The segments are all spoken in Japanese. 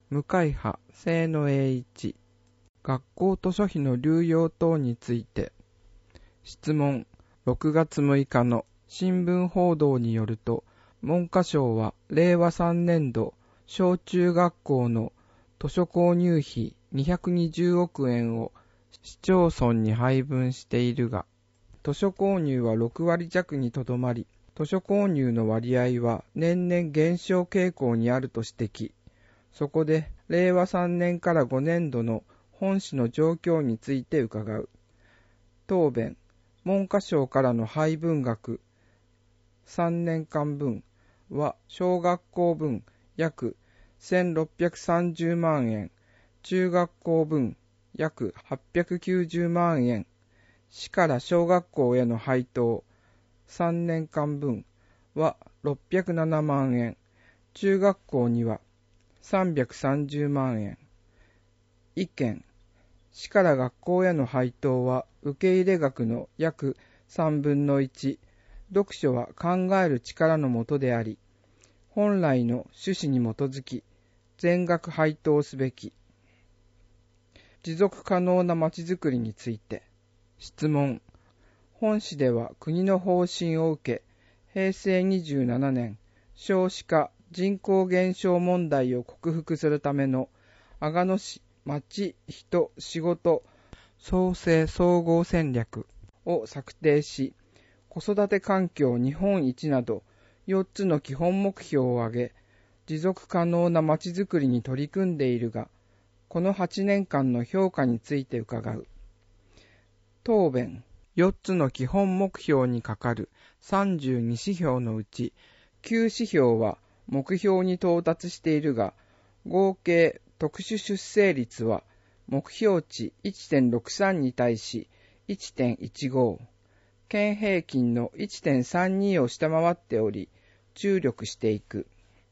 向派清野栄一。学校図書費の流用等について。質問。6月6日の新聞報道によると、文科省は令和3年度小中学校の図書購入費220億円を市町村に配分しているが、図書購入は6割弱にとどまり、図書購入の割合は年々減少傾向にあると指摘。そこで、令和3年から5年度の本市の状況について伺う。答弁。文科省からの配分額3年間分は小学校分約1630万円、中学校分約890万円、市から小学校への配当3年間分は607万円、中学校には330万円。意見。市から学校への配当は受け入れ額の約3分の1。読書は考える力のもとであり、本来の趣旨に基づき全額配当すべき。持続可能なまちづくりについて。質問。本市では国の方針を受け、平成27年、少子化、人口減少問題を克服するための阿賀野市まち・人・仕事創生総合戦略を策定し、子育て環境日本一など4つの基本目標を挙げ、持続可能なまちづくりに取り組んでいるが、この8年間の評価について伺う。答弁。4つの基本目標にかかる32指標のうち、9指標は目標に到達しているが、合計特殊出生率は目標値 1.63 に対し 1.15、県平均の 1.32 を下回っており、注力していく。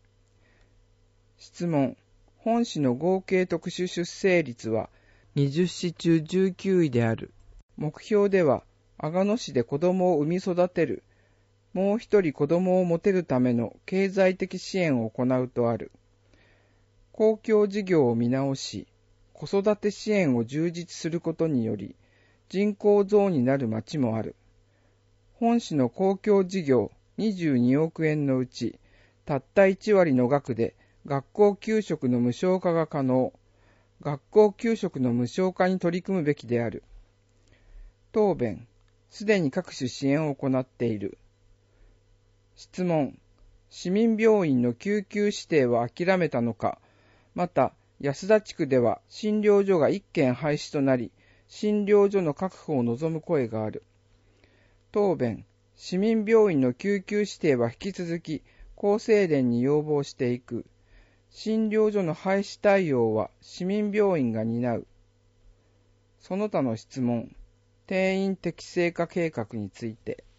質問。本市の合計特殊出生率は20市中19位である。目標では、阿賀野市で子供を産み育てる、もう一人子供を持てるための経済的支援を行うとある。公共事業を見直し、子育て支援を充実することにより、人口増になる町もある。本市の公共事業22億円のうち、たった1割の額で学校給食の無償化が可能。学校給食の無償化に取り組むべきである。答弁。すでに各種支援を行っている。質問。市民病院の救急指定は諦めたのか。また、安田地区では診療所が1軒廃止となり、診療所の確保を望む声がある。答弁。市民病院の救急指定は引き続き厚生連に要望していく。診療所の廃止対応は市民病院が担う。その他の質問。定員適正化計画について。